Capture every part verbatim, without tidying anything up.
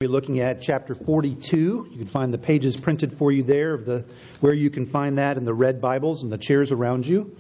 We're looking at chapter forty-two. You can find the pages printed for you there, of the where you can find that in the red Bibles and the chairs around you.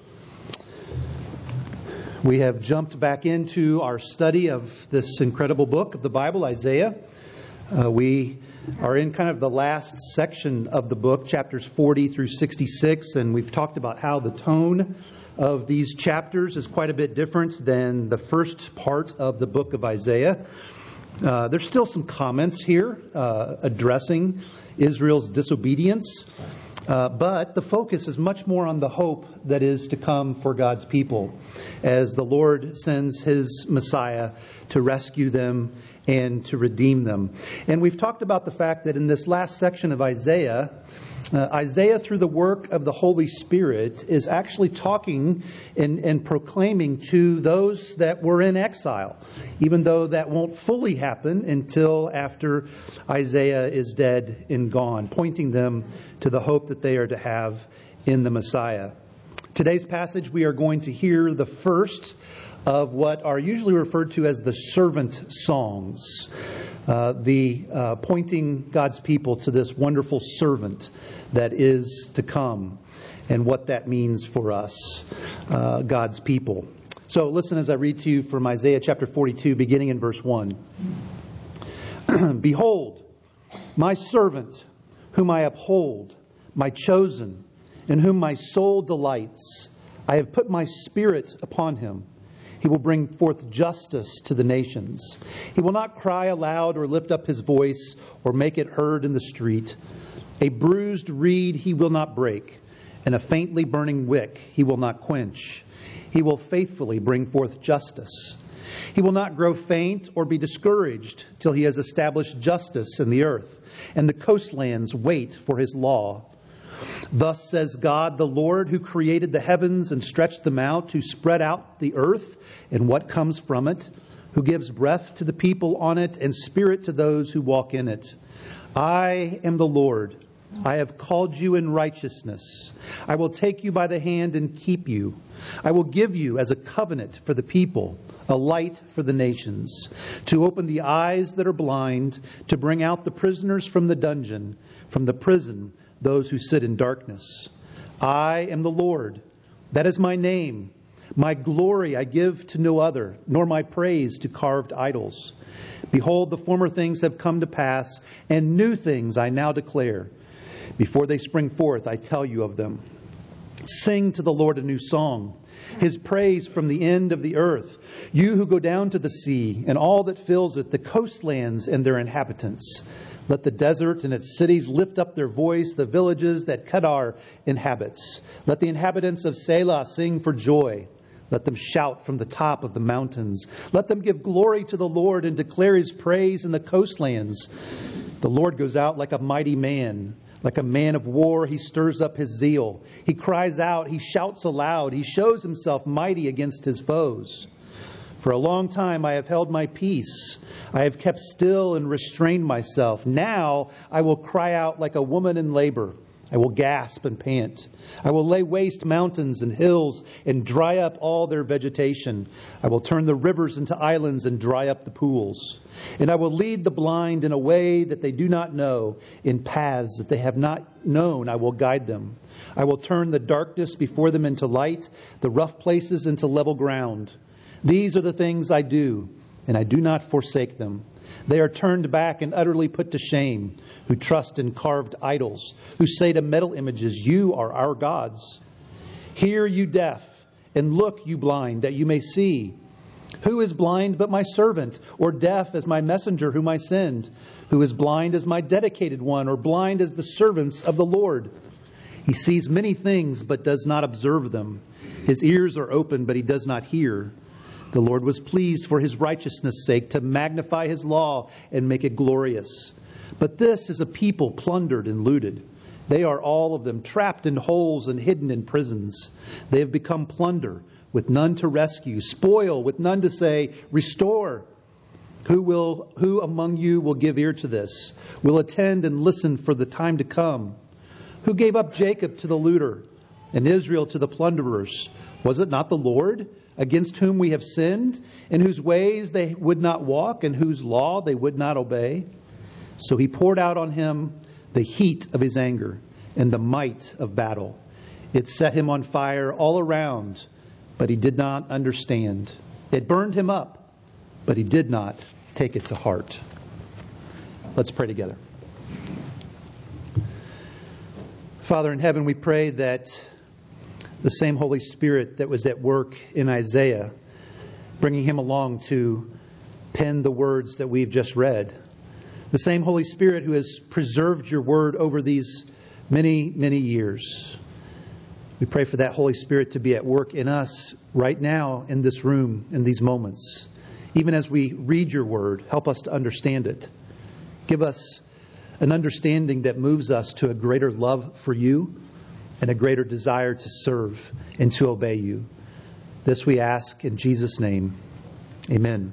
We have jumped back into our study of this incredible book of the Bible, Isaiah. Uh, we are in kind of the last section of the book, chapters forty through sixty-six, and we've talked about how the tone of these chapters is quite a bit different than the first part of the book of Isaiah. Uh, there's still some comments here uh, addressing Israel's disobedience, uh, but the focus is much more on the hope that is to come for God's people as the Lord sends His Messiah to rescue them and to redeem them. And we've talked about the fact that in this last section of Isaiah, Uh, Isaiah, through the work of the Holy Spirit, is actually talking and, and proclaiming to those that were in exile, even though that won't fully happen until after Isaiah is dead and gone, pointing them to the hope that they are to have in the Messiah. Today's passage, we are going to hear the first of what are usually referred to as the servant songs. Uh, the uh, pointing God's people to this wonderful servant that is to come and what that means for us, uh, God's people. So listen as I read to you from Isaiah chapter forty-two, beginning in verse one. Behold, my servant, whom I uphold, my chosen, in whom my soul delights. I have put my spirit upon him. He will bring forth justice to the nations. He will not cry aloud or lift up his voice or make it heard in the street. A bruised reed he will not break, and a faintly burning wick he will not quench. He will faithfully bring forth justice. He will not grow faint or be discouraged till he has established justice in the earth, and the coastlands wait for his law. Thus says God, the Lord, who created the heavens and stretched them out, who spread out the earth and what comes from it, who gives breath to the people on it and spirit to those who walk in it. I am the Lord. I have called you in righteousness. I will take you by the hand and keep you. I will give you as a covenant for the people, a light for the nations, to open the eyes that are blind, to bring out the prisoners from the dungeon, from the prison, those who sit in darkness. I am the Lord. That is my name. My glory I give to no other, nor my praise to carved idols. Behold, the former things have come to pass, and new things I now declare. Before they spring forth, I tell you of them. Sing to the Lord a new song, His praise from the end of the earth. You who go down to the sea, and all that fills it, the coastlands and their inhabitants. Let the desert and its cities lift up their voice, the villages that Kedar inhabits. Let the inhabitants of Selah sing for joy. Let them shout from the top of the mountains. Let them give glory to the Lord and declare His praise in the coastlands. The Lord goes out like a mighty man. Like a man of war, He stirs up His zeal. He cries out, He shouts aloud. He shows Himself mighty against His foes. For a long time I have held my peace. I have kept still and restrained myself. Now I will cry out like a woman in labor. I will gasp and pant. I will lay waste mountains and hills and dry up all their vegetation. I will turn the rivers into islands and dry up the pools. And I will lead the blind in a way that they do not know, in paths that they have not known I will guide them. I will turn the darkness before them into light, the rough places into level ground. These are the things I do, and I do not forsake them. They are turned back and utterly put to shame, who trust in carved idols, who say to metal images, you are our gods. Hear, you deaf, and look, you blind, that you may see. Who is blind but my servant, or deaf as my messenger whom I send? Who is blind as my dedicated one, or blind as the servants of the Lord? He sees many things but does not observe them. His ears are open but he does not hear. The Lord was pleased for His righteousness' sake to magnify His law and make it glorious. But this is a people plundered and looted. They are all of them trapped in holes and hidden in prisons. They have become plunder with none to rescue, spoil with none to say, restore. Who will, who among you will give ear to this? Will attend and listen for the time to come? Who gave up Jacob to the looter and Israel to the plunderers? Was it not the Lord, against whom we have sinned, in whose ways they would not walk, and whose law they would not obey? So he poured out on him the heat of his anger and the might of battle. It set him on fire all around, but he did not understand. It burned him up, but he did not take it to heart. Let's pray together. Father in heaven, we pray that the same Holy Spirit that was at work in Isaiah, bringing him along to pen the words that we've just read, the same Holy Spirit who has preserved your word over these many, many years. We pray for that Holy Spirit to be at work in us right now in this room, in these moments. Even as we read your word, help us to understand it. Give us an understanding that moves us to a greater love for you and a greater desire to serve and to obey you. This we ask in Jesus' name. Amen.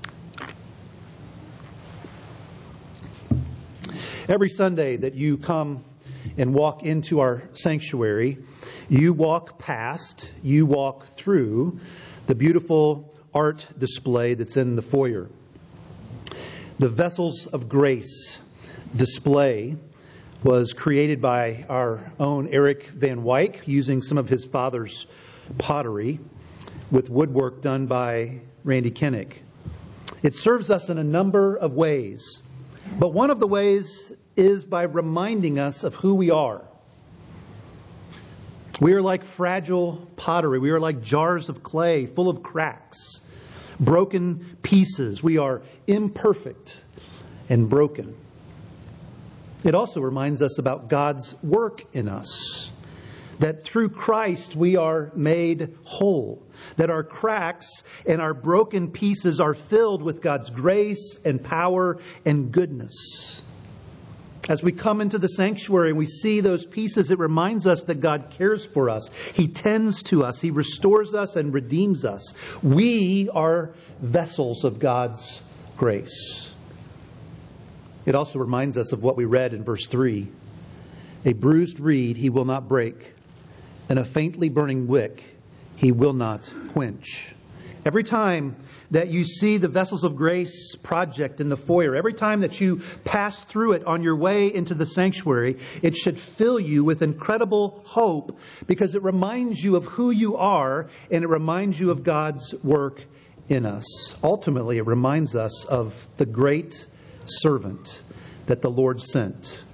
Every Sunday that you come and walk into our sanctuary, you walk past, you walk through the beautiful art display that's in the foyer. The Vessels of Grace display was created by our own Eric Van Wyk using some of his father's pottery with woodwork done by Randy Kinnick. It serves us in a number of ways, but one of the ways is by reminding us of who we are. We are like fragile pottery. We are like jars of clay full of cracks, broken pieces. We are imperfect and broken. It also reminds us about God's work in us. That through Christ we are made whole. That our cracks and our broken pieces are filled with God's grace and power and goodness. As we come into the sanctuary and we see those pieces, it reminds us that God cares for us. He tends to us. He restores us and redeems us. We are vessels of God's grace. It also reminds us of what we read in verse three. A bruised reed he will not break, and a faintly burning wick he will not quench. Every time that you see the Vessels of Grace project in the foyer, every time that you pass through it on your way into the sanctuary, it should fill you with incredible hope because it reminds you of who you are and it reminds you of God's work in us. Ultimately, it reminds us of the great servant that the Lord sent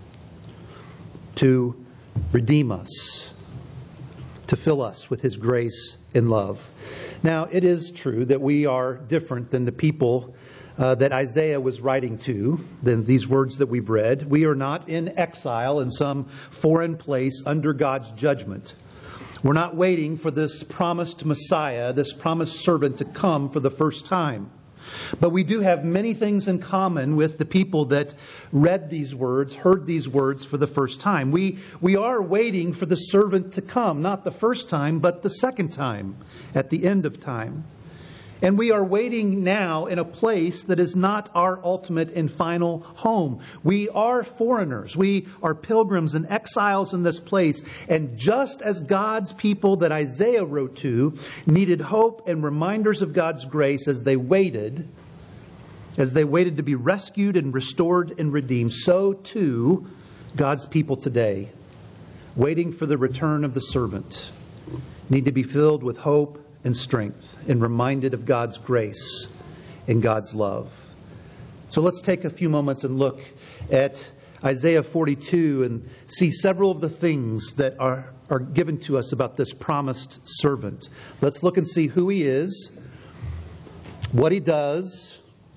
to redeem us, to fill us with His grace and love. Now, it is true that we are different than the people uh, that Isaiah was writing to, than these words that we've read. We are not in exile in some foreign place under God's judgment. We're not waiting for this promised Messiah, this promised servant to come for the first time. But we do have many things in common with the people that read these words, heard these words for the first time. We, we are waiting for the servant to come, not the first time, but the second time, at the end of time. And we are waiting now in a place that is not our ultimate and final home. We are foreigners. We are pilgrims and exiles in this place. And just as God's people that Isaiah wrote to needed hope and reminders of God's grace as they waited, as they waited to be rescued and restored and redeemed, so too God's people today, waiting for the return of the servant, need to be filled with hope and strength and reminded of God's grace and God's love. So let's take a few moments and look at Isaiah forty-two and see several of the things that are, are given to us about this promised servant. Let's look and see who he is, what he does,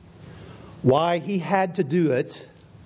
why he had to do it,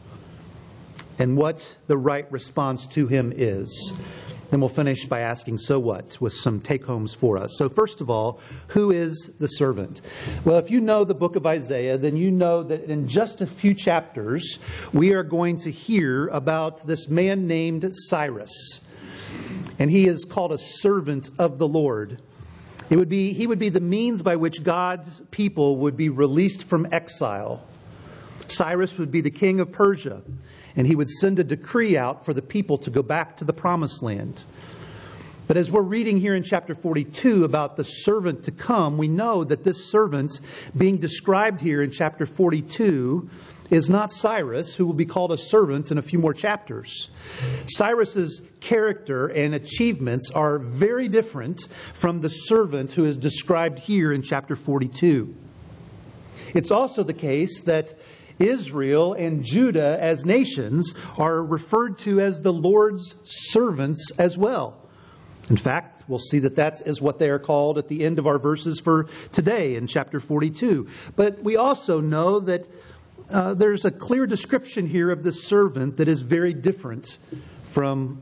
and what the right response to him is. Then we'll finish by asking, so what, with some take-homes for us. So first of all, who is the servant? Well, if you know the book of Isaiah, then you know that in just a few chapters, we are going to hear about this man named Cyrus. And he is called a servant of the Lord. It would be, he would be the means by which God's people would be released from exile. Cyrus would be the king of Persia. And he would send a decree out for the people to go back to the promised land. But as we're reading here in chapter forty-two about the servant to come, we know that this servant being described here in chapter forty-two is not Cyrus, who will be called a servant in a few more chapters. Cyrus's character and achievements are very different from the servant who is described here in chapter forty-two. It's also the case that Israel and Judah as nations are referred to as the Lord's servants as well. In fact, we'll see that that is what they are called at the end of our verses for today in chapter forty-two. But we also know that uh, there's a clear description here of the servant that is very different from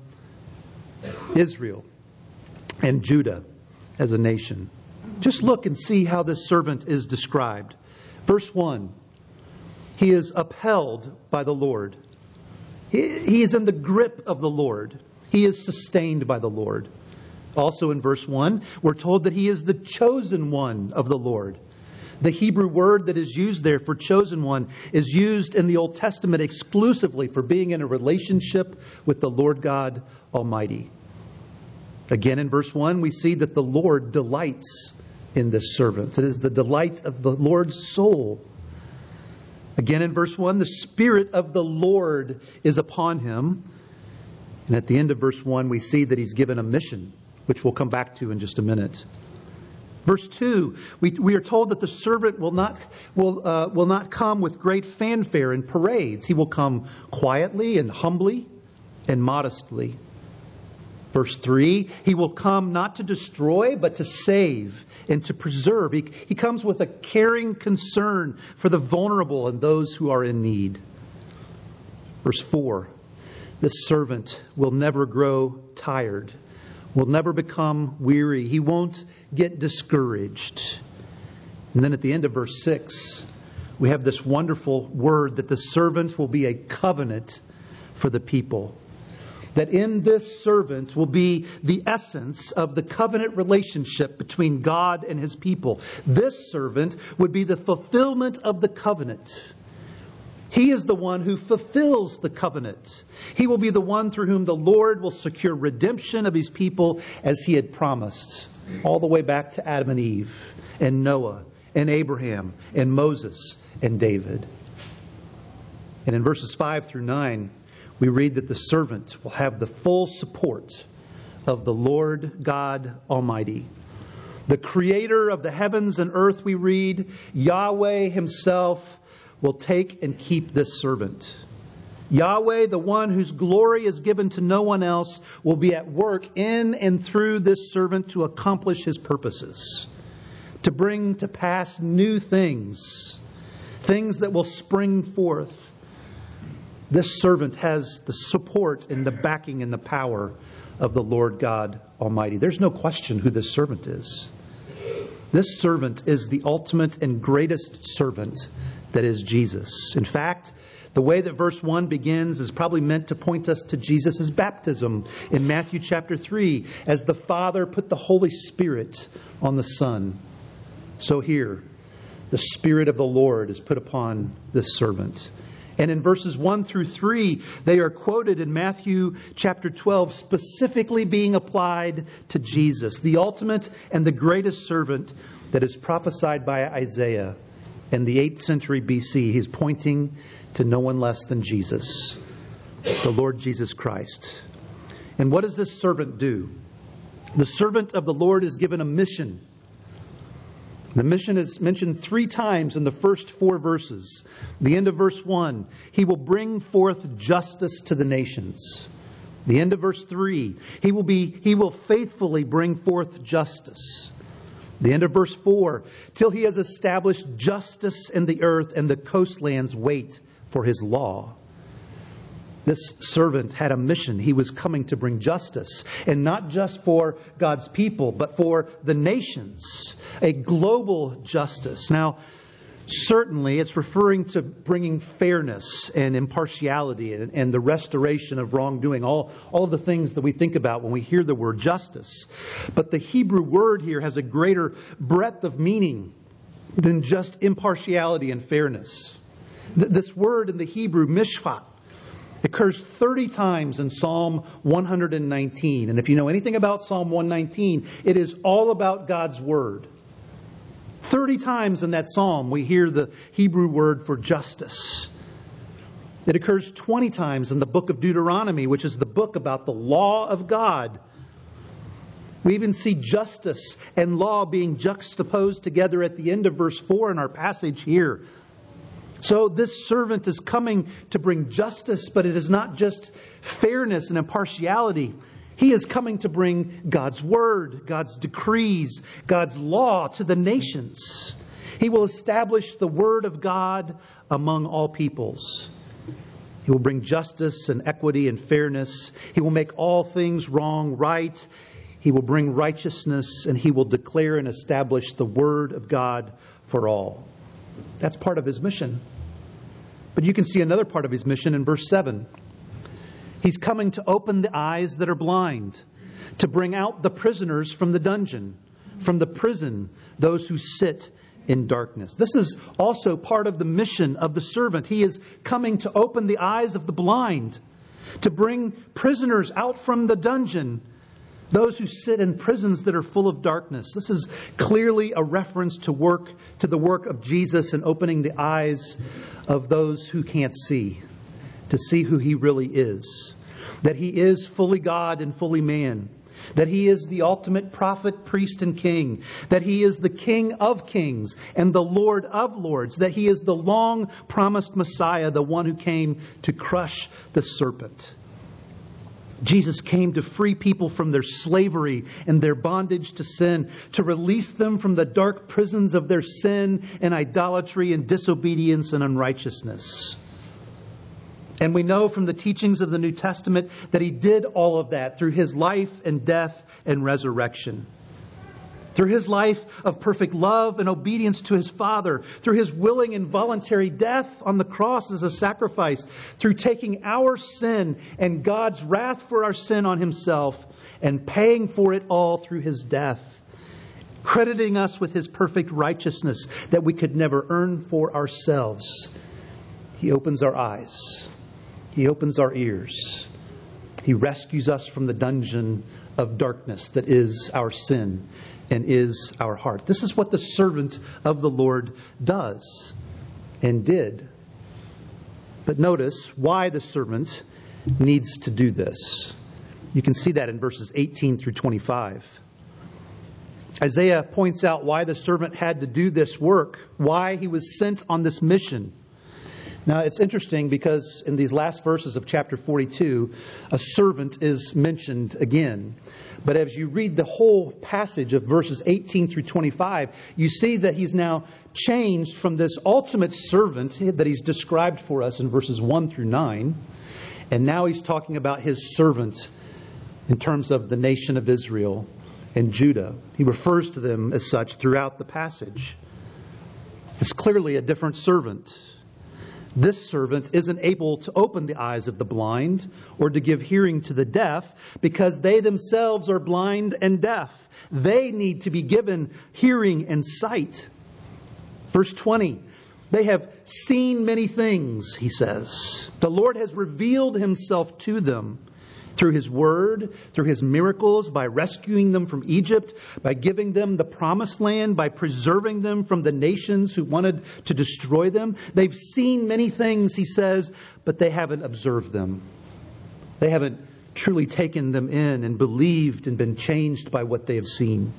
Israel and Judah as a nation. Just look and see how this servant is described. Verse one, he is upheld by the Lord. He, he is in the grip of the Lord. He is sustained by the Lord. Also in verse one, we're told that he is the chosen one of the Lord. The Hebrew word that is used there for chosen one is used in the Old Testament exclusively for being in a relationship with the Lord God Almighty. Again in verse one, we see that the Lord delights in this servant. It is the delight of the Lord's soul. Again in verse one, the Spirit of the Lord is upon him. And at the end of verse one, we see that he's given a mission, which we'll come back to in just a minute. Verse two, we, we are told that the servant will not will uh, will not come with great fanfare and parades. He will come quietly and humbly and modestly. Verse three, he will come not to destroy, but to save and to preserve. He, he comes with a caring concern for the vulnerable and those who are in need. Verse four, this servant will never grow tired, will never become weary. He won't get discouraged. And then at the end of verse six, we have this wonderful word that the servant will be a covenant for the people. That in this servant will be the essence of the covenant relationship between God and His people. This servant would be the fulfillment of the covenant. He is the one who fulfills the covenant. He will be the one through whom the Lord will secure redemption of His people as He had promised, all the way back to Adam and Eve, and Noah, and Abraham, and Moses, and David. And in verses five through nine, we read that the servant will have the full support of the Lord God Almighty. The Creator of the heavens and earth, we read, Yahweh Himself will take and keep this servant. Yahweh, the one whose glory is given to no one else, will be at work in and through this servant to accomplish His purposes, to bring to pass new things, things that will spring forth. This servant has the support and the backing and the power of the Lord God Almighty. There's no question who this servant is. This servant is the ultimate and greatest servant that is Jesus. In fact, the way that verse one begins is probably meant to point us to Jesus' baptism in Matthew chapter three, as the Father put the Holy Spirit on the Son. So here, the Spirit of the Lord is put upon this servant. And in verses one through three, they are quoted in Matthew chapter twelve, specifically being applied to Jesus, the ultimate and the greatest servant that is prophesied by Isaiah in the eighth century B C. He's pointing to no one less than Jesus, the Lord Jesus Christ. And what does this servant do? The servant of the Lord is given a mission. The mission is mentioned three times in the first four verses. The end of verse one, he will bring forth justice to the nations. The end of verse three, he will be he will faithfully bring forth justice. The end of verse four, till he has established justice in the earth and the coastlands wait for his law. This servant had a mission. He was coming to bring justice. And not just for God's people, but for the nations. A global justice. Now, certainly it's referring to bringing fairness and impartiality and, and the restoration of wrongdoing. All, all of the things that we think about when we hear the word justice. But the Hebrew word here has a greater breadth of meaning than just impartiality and fairness. Th- this word in the Hebrew, mishpat, occurs thirty times in Psalm one nineteen. And if you know anything about Psalm one nineteen, it is all about God's Word. thirty times in that psalm we hear the Hebrew word for justice. It occurs twenty times in the book of Deuteronomy, which is the book about the law of God. We even see justice and law being juxtaposed together at the end of verse four in our passage here. So this servant is coming to bring justice, but it is not just fairness and impartiality. He is coming to bring God's word, God's decrees, God's law to the nations. He will establish the word of God among all peoples. He will bring justice and equity and fairness. He will make all things wrong right. He will bring righteousness, and He will declare and establish the word of God for all. That's part of His mission. But you can see another part of His mission in verse seven. He's coming to open the eyes that are blind, to bring out the prisoners from the dungeon, from the prison, those who sit in darkness. This is also part of the mission of the servant. He is coming to open the eyes of the blind, to bring prisoners out from the dungeon, those who sit in prisons that are full of darkness. This is clearly a reference to work to the work of Jesus in opening the eyes of those who can't see, to see who He really is. That He is fully God and fully man. That He is the ultimate prophet, priest, and king. That He is the King of kings and the Lord of lords. That He is the long-promised Messiah, the one who came to crush the serpent. Jesus came to free people from their slavery and their bondage to sin, to release them from the dark prisons of their sin and idolatry and disobedience and unrighteousness. And we know from the teachings of the New Testament that He did all of that through His life and death and resurrection. Through His life of perfect love and obedience to His Father. Through His willing and voluntary death on the cross as a sacrifice. Through taking our sin and God's wrath for our sin on Himself and paying for it all through His death. Crediting us with His perfect righteousness that we could never earn for ourselves. He opens our eyes. He opens our ears. He rescues us from the dungeon of darkness that is our sin and is our heart. This is what the servant of the Lord does and did. But notice why the servant needs to do this. You can see that in verses eighteen through twenty-five. Isaiah points out why the servant had to do this work, why he was sent on this mission. Now, it's interesting because in these last verses of chapter forty-two, a servant is mentioned again. But as you read the whole passage of verses eighteen through twenty-five, you see that he's now changed from this ultimate servant that he's described for us in verses one through nine. And now he's talking about his servant in terms of the nation of Israel and Judah. He refers to them as such throughout the passage. It's clearly a different servant. This servant isn't able to open the eyes of the blind or to give hearing to the deaf because they themselves are blind and deaf. They need to be given hearing and sight. Verse twenty, they have seen many things, he says. The Lord has revealed Himself to them through His word, through His miracles, by rescuing them from Egypt, by giving them the promised land, by preserving them from the nations who wanted to destroy them. They've seen many things, he says, but they haven't observed them. They haven't truly taken them in and believed and been changed by what they have seen.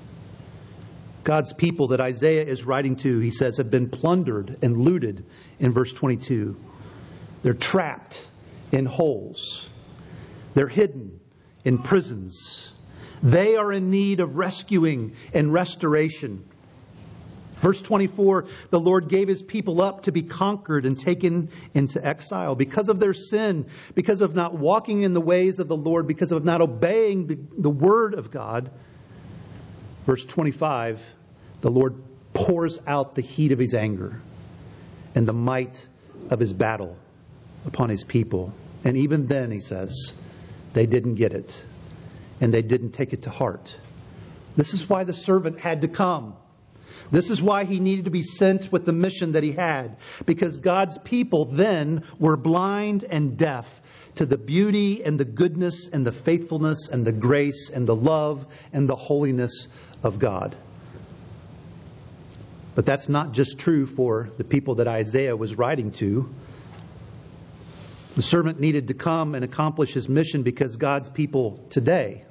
God's people that Isaiah is writing to, he says, have been plundered and looted in verse twenty-two. They're trapped in holes. They're hidden in prisons. They are in need of rescuing and restoration. Verse twenty-four, the Lord gave His people up to be conquered and taken into exile because of their sin, because of not walking in the ways of the Lord, because of not obeying the, the word of God. Verse twenty-five, the Lord pours out the heat of His anger and the might of His battle upon His people. And even then, he says, they didn't get it, and they didn't take it to heart. This is why the servant had to come. This is why he needed to be sent with the mission that he had, because God's people then were blind and deaf to the beauty and the goodness and the faithfulness and the grace and the love and the holiness of God. But that's not just true for the people that Isaiah was writing to. The servant needed to come and accomplish his mission because God's people today,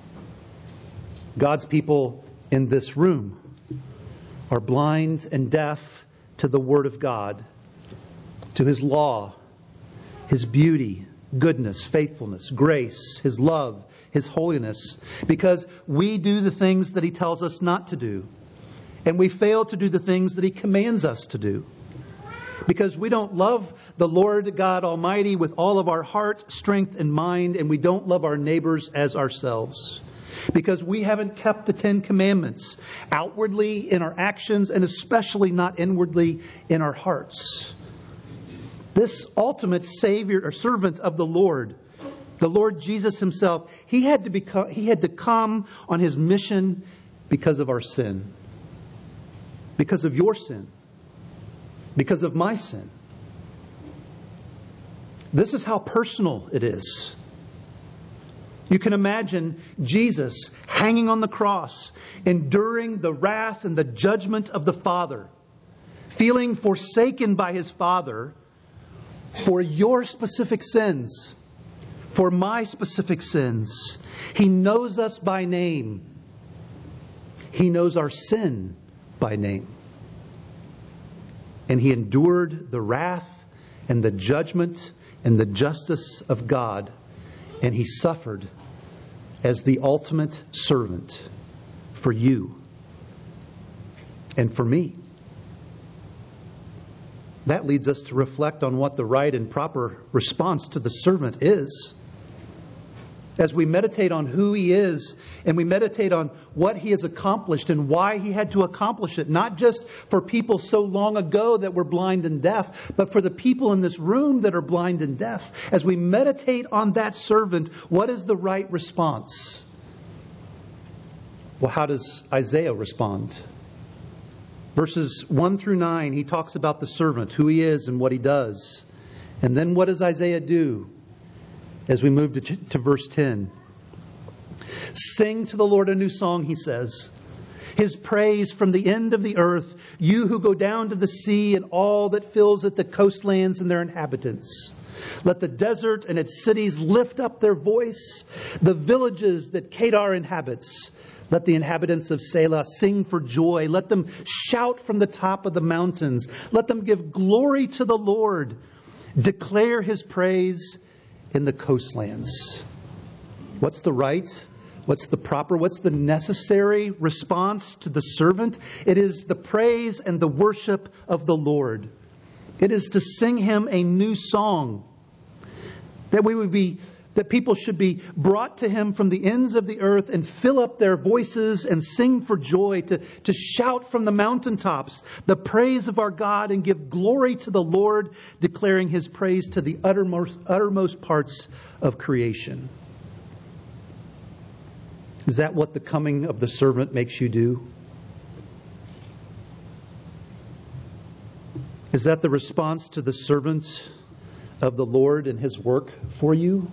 God's people in this room, are blind and deaf to the Word of God, to His law, His beauty, goodness, faithfulness, grace, His love, His holiness, because we do the things that He tells us not to do, and we fail to do the things that He commands us to do. Because we don't love the Lord God Almighty with all of our heart, strength, and mind, and we don't love our neighbors as ourselves. Because we haven't kept the Ten Commandments outwardly in our actions, and especially not inwardly in our hearts. This ultimate Savior or servant of the Lord, the Lord Jesus Himself, He had to become, He had to come on His mission because of our sin. Because of your sin. Because of my sin. This is how personal it is. You can imagine Jesus hanging on the cross, enduring the wrath and the judgment of the Father, feeling forsaken by His Father for your specific sins, for my specific sins. He knows us by name. He knows our sin by name. And He endured the wrath and the judgment and the justice of God. And He suffered as the ultimate servant for you and for me. That leads us to reflect on what the right and proper response to the servant is. As we meditate on who He is and we meditate on what He has accomplished and why He had to accomplish it, not just for people so long ago that were blind and deaf, but for the people in this room that are blind and deaf. As we meditate on that servant, what is the right response? Well, how does Isaiah respond? Verses one through nine, he talks about the servant, who he is and what he does. And then what does Isaiah do? As we move to, to verse ten. Sing to the Lord a new song, he says. His praise from the end of the earth, you who go down to the sea and all that fills it, the coastlands and their inhabitants. Let the desert and its cities lift up their voice, the villages that Kedar inhabits. Let the inhabitants of Selah sing for joy. Let them shout from the top of the mountains. Let them give glory to the Lord. Declare His praise in the coastlands. What's the right? What's the proper? What's the necessary response to the servant? It is the praise and the worship of the Lord. It is to sing Him a new song. That we would be, that people should be brought to Him from the ends of the earth and fill up their voices and sing for joy, to, to shout from the mountaintops the praise of our God and give glory to the Lord, declaring His praise to the uttermost, uttermost parts of creation. Is that what the coming of the servant makes you do? Is that the response to the servant of the Lord and His work for you?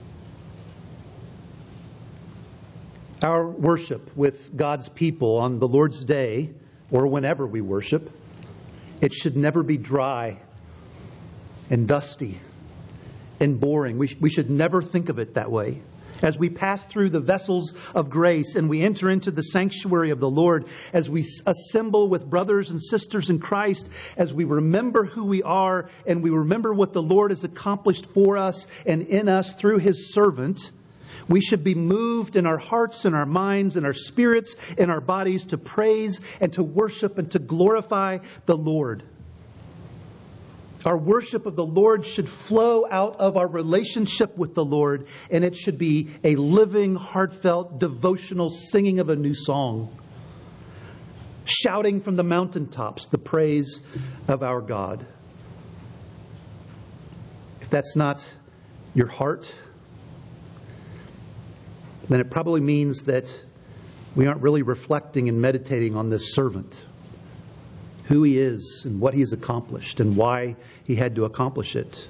Our worship with God's people on the Lord's Day, or whenever we worship, it should never be dry and dusty and boring. We, sh- we should never think of it that way. As we pass through the vessels of grace and we enter into the sanctuary of the Lord, as we assemble with brothers and sisters in Christ, as we remember who we are and we remember what the Lord has accomplished for us and in us through His servant, we should be moved in our hearts and our minds and our spirits and our bodies to praise and to worship and to glorify the Lord. Our worship of the Lord should flow out of our relationship with the Lord, and it should be a living, heartfelt, devotional singing of a new song. Shouting from the mountaintops the praise of our God. If that's not your heart, then it probably means that we aren't really reflecting and meditating on this servant. Who he is and what he has accomplished and why he had to accomplish it.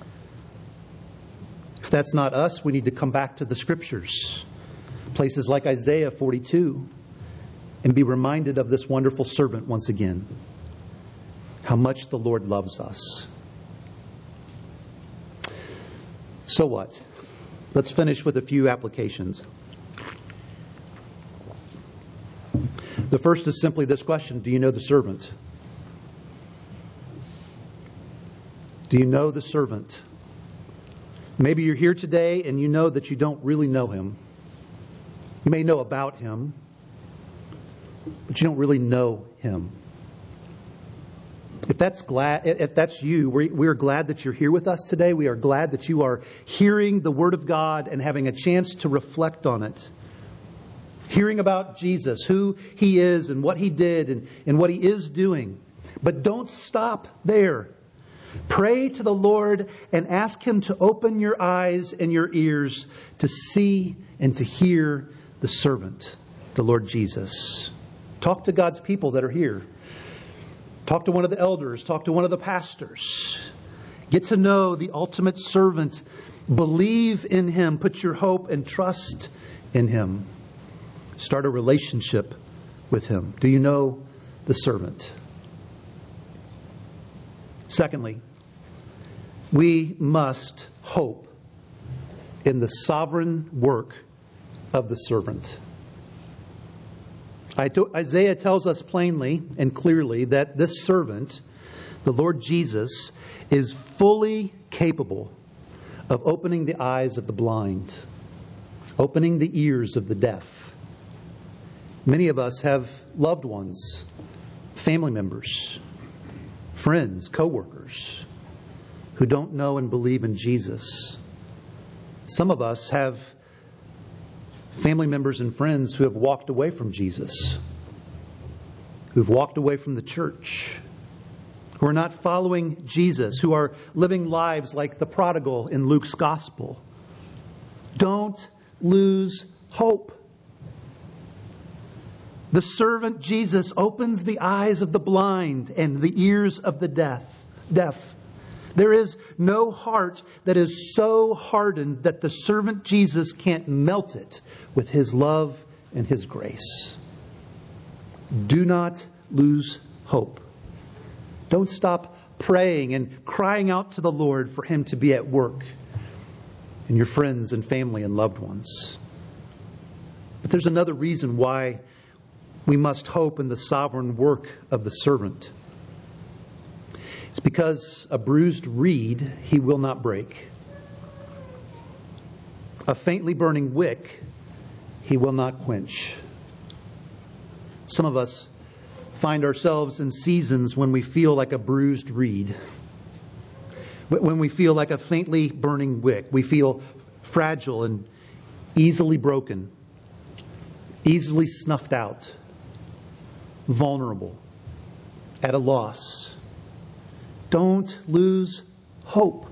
If that's not us, we need to come back to the Scriptures. Places like Isaiah forty-two. And be reminded of this wonderful servant once again. How much the Lord loves us. So what? Let's finish with a few applications. The first is simply this question: do you know the servant? Do you know the servant? Maybe you're here today and you know that you don't really know him. You may know about him, but you don't really know him. If that's glad, if that's you, we we are glad that you're here with us today. We are glad that you are hearing the Word of God and having a chance to reflect on it. Hearing about Jesus, who He is and what He did and, and what He is doing. But don't stop there. Pray to the Lord and ask Him to open your eyes and your ears to see and to hear the servant, the Lord Jesus. Talk to God's people that are here. Talk to one of the elders. Talk to one of the pastors. Get to know the ultimate servant. Believe in Him. Put your hope and trust in Him. Start a relationship with Him. Do you know the servant? Secondly, we must hope in the sovereign work of the servant. Isaiah tells us plainly and clearly that this servant, the Lord Jesus, is fully capable of opening the eyes of the blind, opening the ears of the deaf. Many of us have loved ones, family members, friends, co-workers who don't know and believe in Jesus. Some of us have family members and friends who have walked away from Jesus, who've walked away from the church, who are not following Jesus, who are living lives like the prodigal in Luke's gospel. Don't lose hope. The servant Jesus opens the eyes of the blind and the ears of the deaf. deaf. There is no heart that is so hardened that the servant Jesus can't melt it with His love and His grace. Do not lose hope. Don't stop praying and crying out to the Lord for Him to be at work in your friends and family and loved ones. But there's another reason why we must hope in the sovereign work of the servant. It's because a bruised reed He will not break. A faintly burning wick He will not quench. Some of us find ourselves in seasons when we feel like a bruised reed. When we feel like a faintly burning wick. We feel fragile and easily broken. Easily snuffed out. Vulnerable. At a loss. Don't lose hope.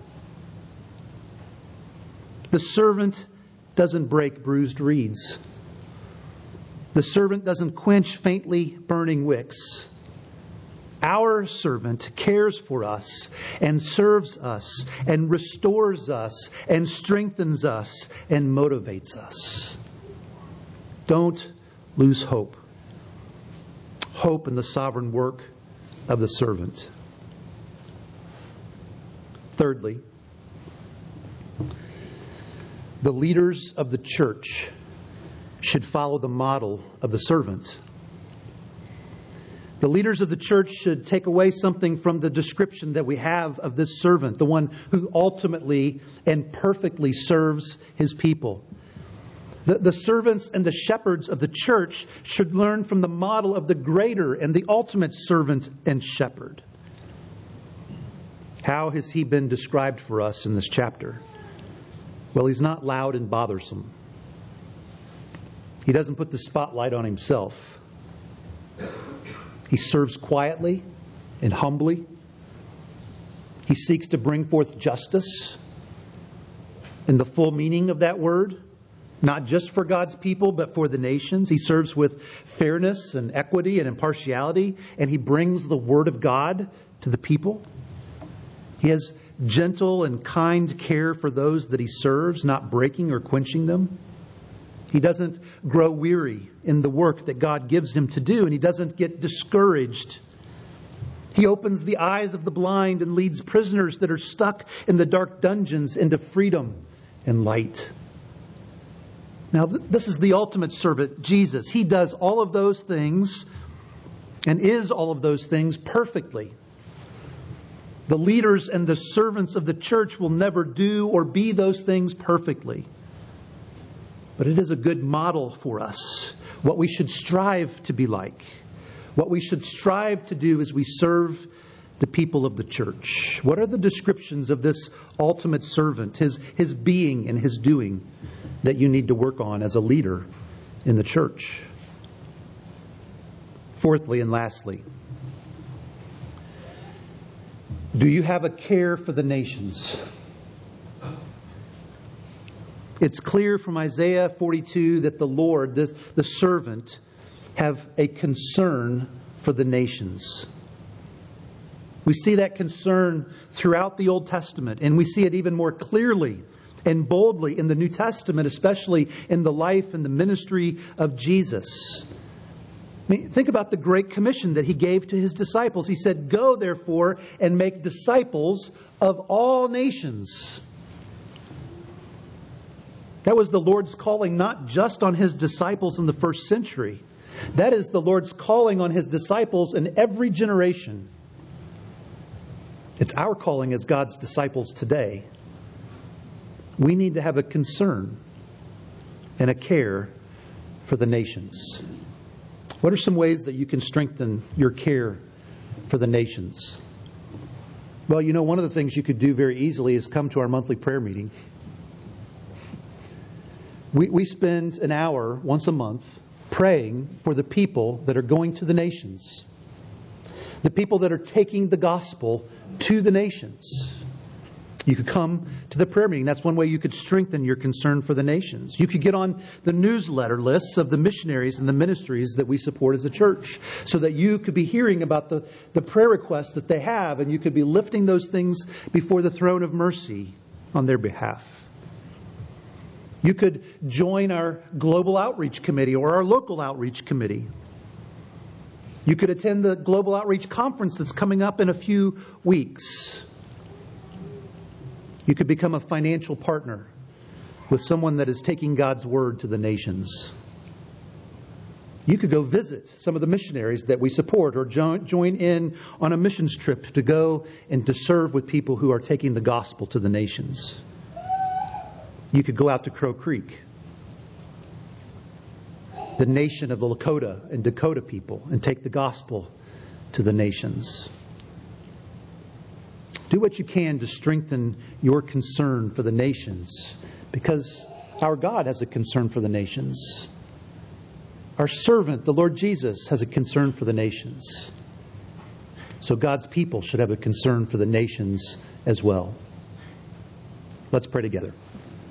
The servant doesn't break bruised reeds. The servant doesn't quench faintly burning wicks. Our servant cares for us and serves us and restores us and strengthens us and motivates us. Don't lose hope. Hope in the sovereign work of the servant. Thirdly, the leaders of the church should follow the model of the servant. The leaders of the church should take away something from the description that we have of this servant, the one who ultimately and perfectly serves his people. The, the servants and the shepherds of the church should learn from the model of the greater and the ultimate servant and shepherd. How has he been described for us in this chapter? Well, he's not loud and bothersome. He doesn't put the spotlight on himself. He serves quietly and humbly. He seeks to bring forth justice in the full meaning of that word, not just for God's people, but for the nations. He serves with fairness and equity and impartiality, and he brings the word of God to the people. He has gentle and kind care for those that he serves, not breaking or quenching them. He doesn't grow weary in the work that God gives him to do, and he doesn't get discouraged. He opens the eyes of the blind and leads prisoners that are stuck in the dark dungeons into freedom and light. Now, th- this is the ultimate servant, Jesus. He does all of those things and is all of those things perfectly. The leaders and the servants of the church will never do or be those things perfectly. But it is a good model for us, what we should strive to be like. What we should strive to do as we serve the people of the church. What are the descriptions of this ultimate servant, his, his being and his doing, that you need to work on as a leader in the church? Fourthly and lastly, do you have a care for the nations? It's clear from Isaiah forty-two that the Lord, the, the servant, have a concern for the nations. We see that concern throughout the Old Testament, and we see it even more clearly and boldly in the New Testament, especially in the life and the ministry of Jesus. I mean, think about the Great Commission that He gave to His disciples. He said, "Go, therefore, and make disciples of all nations." That was the Lord's calling, not just on His disciples in the first century. That is the Lord's calling on His disciples in every generation. It's our calling as God's disciples today. We need to have a concern and a care for the nations. What are some ways that you can strengthen your care for the nations? Well, you know, one of the things you could do very easily is come to our monthly prayer meeting. We, we spend an hour once a month praying for the people that are going to the nations. The people that are taking the gospel to the nations. You could come to the prayer meeting. That's one way you could strengthen your concern for the nations. You could get on the newsletter lists of the missionaries and the ministries that we support as a church, so that you could be hearing about the, the prayer requests that they have, and you could be lifting those things before the throne of mercy on their behalf. You could join our global outreach committee or our local outreach committee. You could attend the global outreach conference that's coming up in a few weeks. You could become a financial partner with someone that is taking God's word to the nations. You could go visit some of the missionaries that we support, or join, join in on a missions trip to go and to serve with people who are taking the gospel to the nations. You could go out to Crow Creek, the nation of the Lakota and Dakota people, and take the gospel to the nations. Do what you can to strengthen your concern for the nations, because our God has a concern for the nations. Our servant, the Lord Jesus, has a concern for the nations. So God's people should have a concern for the nations as well. Let's pray together.